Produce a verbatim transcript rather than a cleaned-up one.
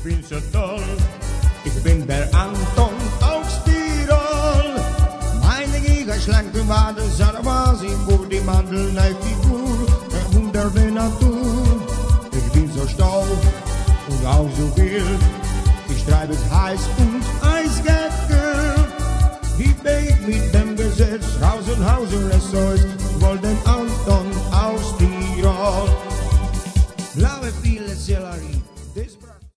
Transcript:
bin so toll. Ich bin der Anton aus Tirol. Meine Giga schlanke Wade, Sarabasi, wo die Mandel, eine Figur, der Wunder der Natur. Ich bin so stolz und auch so wild. Ich treibe es heiß und eisgekühlt. Ich beg mit dem Gesetz, raus und Haus und es so ist, wohl den Anton aus Tirol. Blaue viele Zilla